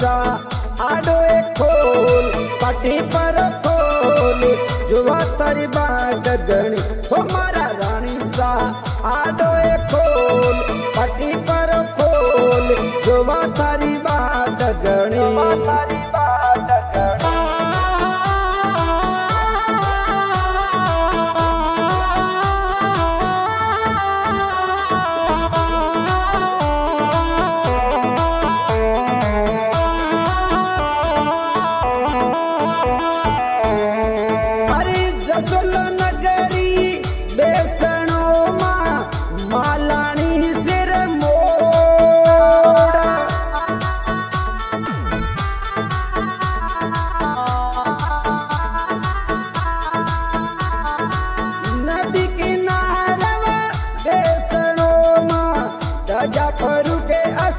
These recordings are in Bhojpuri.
सा आडो एक खोल पाटी पर खोल जुवा तारी बाट गणी हो मारा रानी सा आडो एक खोल पाटी पर खोल जुवा तारी बाट गणी तारी बाट गणी जफरू के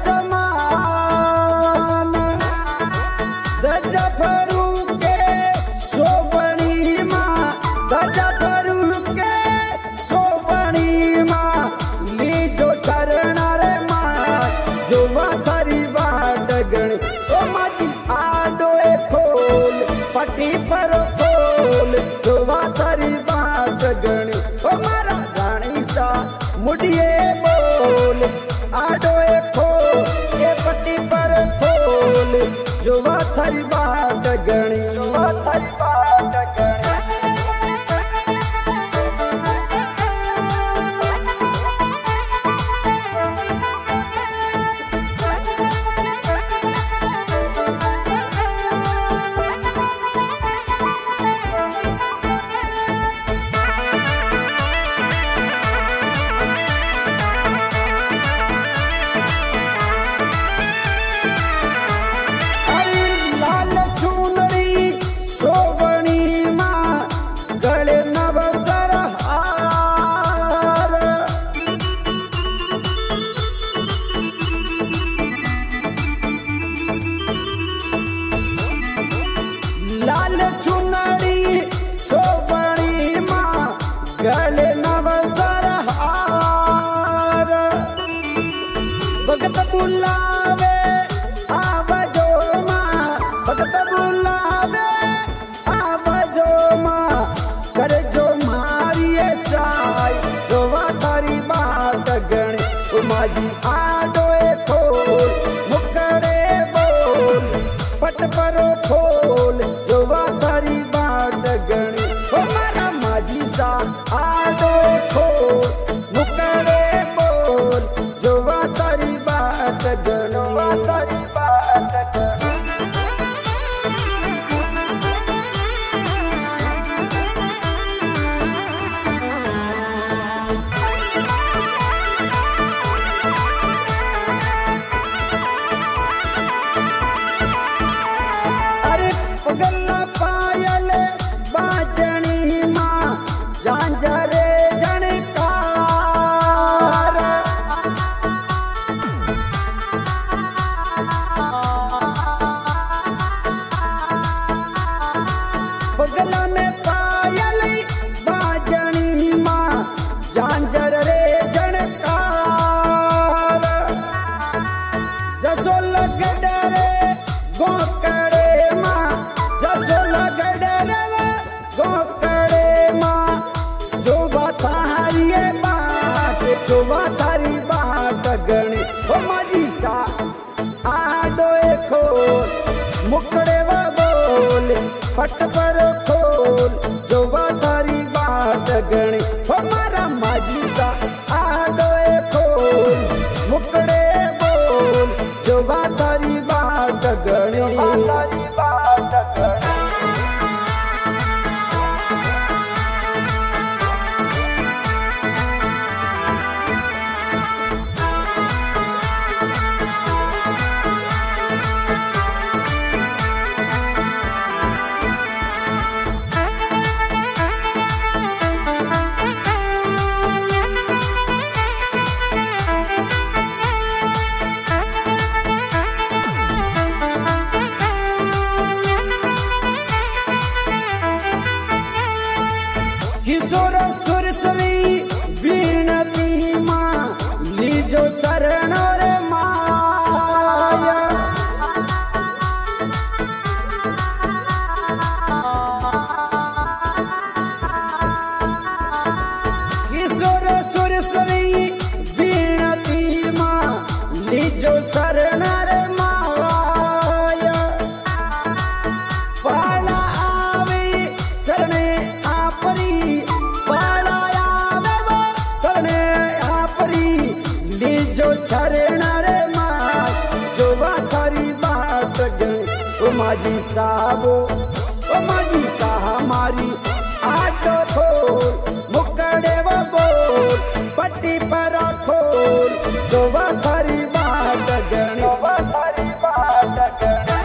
असमान जफरू के सोबणी माँ जफरू के सोबणी माँ लीजो चरण रे माँ जो थारी बाट गणी ओ माजी आडो ए खोल पटी पर खोल जो थारी बाट गणी ओ मारा रानी सा मुड़िए बोल आडो ए खोल ए पट्टी पर खोल जो थारी बाट गणी जो थारी बाट गणी लाल चुनड़ी सोबणी माँ गले नवसर हार भगत बुलावे आवजो माँ भगत बुलावे आवजो माँ कर जो मारी साई जो थारी बाट गणी उमाजी आडो ए खोल मुकड़े बोल पट पर खोल थारी बाट गणी हो मारा माजी सा आडो खोल मुकड़े बोल जो थारी बाट गणो थारी बाट गणी अरे पगला पायल बाजणी माँ झांझरे झणकार पगला में पायल बाजणी माँ झांझर रे झणकार जसो लगड़ रे गोकड़े माँ जसो लगड़ रे गोकड़े माँ जो थारी बाट जो थारी बाट गणी हो माजी सा आडो ए खोल मुकड़े व बोल पट पर खोल जो थारी बाट गणी हो मारा माजी सा आडो ए खोल मुकड़े बोल जो थारी बाट गणी थारी बाट गणी किशोर सुरसरी बीनती माँ लीजो शरण रे माया લીજો શરણાર માવાય પાળા આવે શરણે આપરી પાળા આવે શરણે આપરી લીજો શરણાર મા જોવા તારી બાટ ગણી ઓ માજી સાબો ઓ માજી સાહ મારી આટો ખોલ મુકડે બોલ પટ્ટી પર ખોલ જોવા તારી બાટ ગણી જોવા તારી બાટ ગણી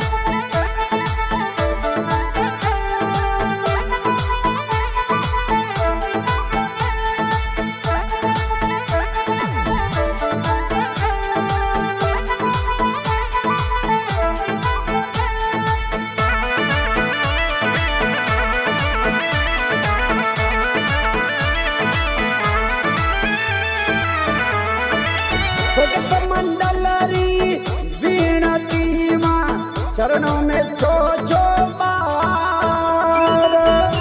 भगत मंडलरी वीणती माँ चरणों में छो छो बार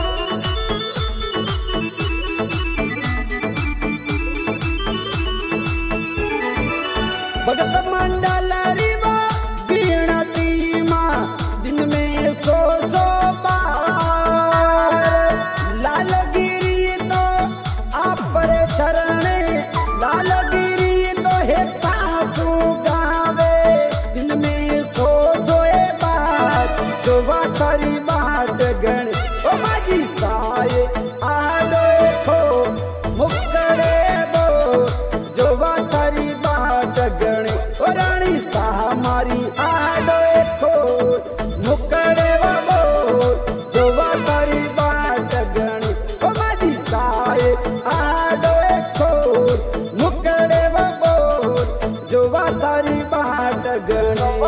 भगत मंडलरी माँ वीणती माँ दिन में सो सो बार लालगिरी तो आप पर चरणे लालगिरी हे पासू गावे दिन में सो सोए बात जोवा तारी बात गण ओ माजी साए आडो खो मुकड़े बो जोवा तारी बात गण ओ रानी साह मारी आडो खो मुकड़े बो जोवा तारी बात गण ओ माजी साए आडो खो मुकड़े जोवा तारी बाट गणी